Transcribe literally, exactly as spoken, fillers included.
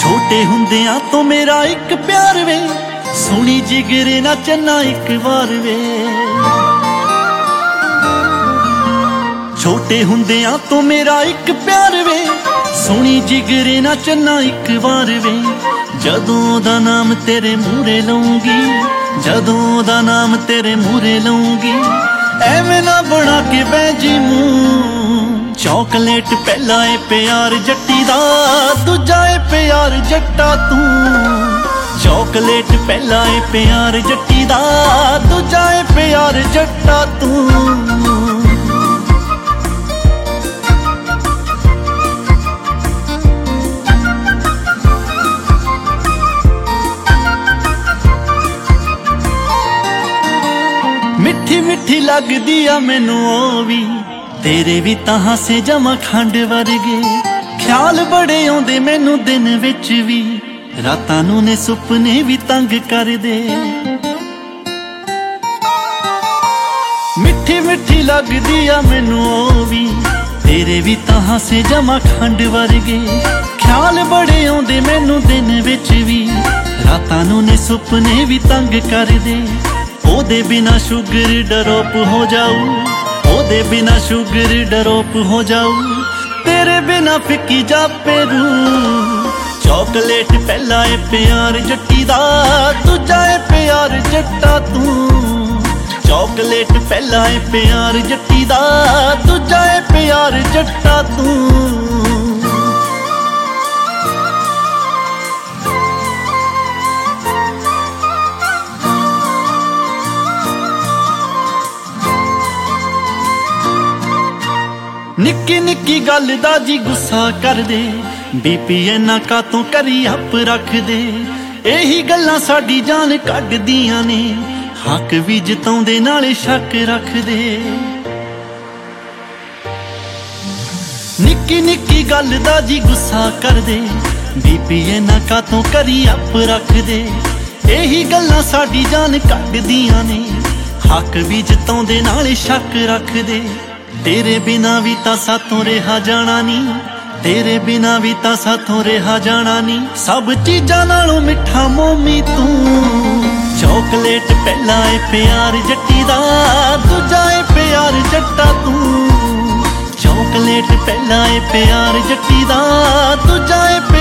ਛੋਟੇ ਹੁੰਦਿਆਂ ਤੋਂ ਮੇਰਾ ਇੱਕ ਪਿਆਰ ਵੇ, ਸੋਹਣੀ ਜਿਗਰੇ ਨਾ ਚੰਨਾ ਇੱਕ ਵਾਰ ਵੇ। ਛੋਟੇ ਹੁੰਦਿਆਂ ਤੋਂ ਮੇਰਾ ਇੱਕ ਪਿਆਰ ਵੇ, ਸੋਹਣੀ ਜਿਗਰੇ ਨਾ ਚੰਨਾ ਇੱਕ ਵਾਰ ਵੇ। ਜਦੋਂ ਦਾ ਨਾਮ ਤੇਰੇ ਮੂਹਰੇ ਲਊਂਗੀ, ਜਦੋਂ ਦਾ ਨਾਮ ਤੇਰੇ ਮੂਹਰੇ ਲਊਂਗੀ, ਐਵੇਂ ਨਾ ਬਣਾ ਕੇ ਬਹਿ ਜੀ ਮੂੰਹ। ਚੌਕਲੇਟ ਪਹਿਲਾ ਏ ਪਿਆਰ ਜੱਟੀ ਦਾ, ਦੂਜਾ ਏ ਪਿਆਰ ਜੱਟਾ ਤੂੰ। ਚੌਕਲੇਟ ਪਹਿਲਾ ਏ ਪਿਆਰ ਜੱਟੀ ਦਾ, ਦੂਜਾ ਏ ਪਿਆਰ ਜੱਟਾ ਤੂੰ। ਮਿੱਠੀ ਮਿੱਠੀ ਲੱਗਦੀ ਆ ਮੈਨੂੰ ਉਹ ਵੀ, ਤੇਰੇ ਵੀ ਤਾਂ ਹਾਸੇ ਜਮਾ ਖੰਡ ਵਰਗੇ। ਖਿਆਲ ਬੜੇ ਆਉਂਦੇ ਮੈਨੂੰ ਦਿਨ ਵਿੱਚ ਵੀ, ਰਾਤਾਂ ਨੂੰ ਨੇ ਸੁਪਨੇ ਵੀ ਤੰਗ ਕਰਦੇ। ਮਿੱਠੀ ਮਿੱਠੀ ਲੱਗਦੀ ਆ ਮੈਨੂੰ ਉਹ ਵੀ, ਤੇਰੇ ਵੀ ਤਾਂ ਹਾਸੇ ਜਮਾ ਖੰਡ ਵਰਗੇ। ਖਿਆਲ ਬੜੇ ਆਉਂਦੇ ਮੈਨੂੰ ਦਿਨ ਵਿੱਚ ਵੀ, ਰਾਤਾਂ ਨੂੰ ਨੇ ਸੁਪਨੇ ਵੀ ਤੰਗ ਕਰਦੇ। ਉਹਦੇ ਬਿਨਾ ਸ਼ੂਗਰ ਡਰੋਪ ਹੋ ਜਾਊ, ਉਹਦੇ ਬਿਨਾ ਸ਼ੂਗਰ ਡਰੋਪ ਹੋ ਜਾਊ, ਤੇਰੇ ਬਿਨਾ ਫਿੱਕੀ ਜਾਪੇ ਰੂ। ਚੌਕਲੇਟ ਪਹਿਲਾ ਏ ਪਿਆਰ ਜੱਟੀ ਦਾ, ਦੂਜਾ ਏ ਪਿਆਰ ਜੱਟਾ ਤੂੰ। ਚੌਕਲੇਟ ਪਹਿਲਾ ਏ ਪਿਆਰ ਜੱਟੀ ਦਾ, ਦੂਜਾ ਏ ਪਿਆਰ ਜੱਟਾ ਤੂੰ। ਨਿੱਕੀ ਨਿੱਕੀ ਗੱਲ ਦਾ ਜੀ ਗੁੱਸਾ ਕਰਦੇ, ਬੀਪੀ ਇੰਨਾ ਕਾਤੋਂ ਕਰੀ ਅੱਪ ਰੱਖਦੇ। ਇਹੀ ਗੱਲਾਂ ਸਾਡੀ ਜਾਨ ਕੱਢਦੀਆਂ ਨੇ, ਹੱਕ ਵੀ ਜਿਤਾਉਂਦੇ ਨਾਲੇ ਸ਼ੱਕ ਰੱਖਦੇ। ਨਿੱਕੀ ਨਿੱਕੀ ਗੱਲ ਦਾ ਜੀ ਗੁੱਸਾ ਕਰਦੇ, ਬੀਪੀ ਇੰਨਾ ਕਾਤੋਂ ਕਰੀ ਅੱਪ ਰੱਖਦੇ। ਇਹੀ ਗੱਲਾਂ ਸਾਡੀ ਜਾਨ ਕੱਢਦੀਆਂ ਨੇ, ਹੱਕ ਵੀ ਜਿਤਾਉਂਦੇ ਨਾਲੇ ਸ਼ੱਕ ਰੱਖਦੇ। ਤੇਰੇ ਬਿਨਾ ਵੀ ਤਾਂ ਸਾਥੋਂ ਰਿਹਾ ਜਾਣਾ ਨੀ, ਤੇਰੇ ਬਿਨਾ ਵੀ ਤਾਂ ਸਾਥੋਂ ਰਿਹਾ ਜਾਣਾ ਨੀ। ਸਭ ਚੀਜ਼ਾਂ ਨਾਲੋਂ ਮਿੱਠਾ ਮੋਮੀ ਤੂੰ। ਚੌਕਲੇਟ ਪਹਿਲਾ ਏ ਪਿਆਰ ਜੱਟੀ ਦਾ, ਦੂਜਾ ਏ ਪਿਆਰ ਜੱਟਾ ਤੂੰ। ਚੌਕਲੇਟ ਪਹਿਲਾ ਏ ਪਿਆਰ ਜੱਟੀ ਦਾ, ਦੂਜਾ ਏ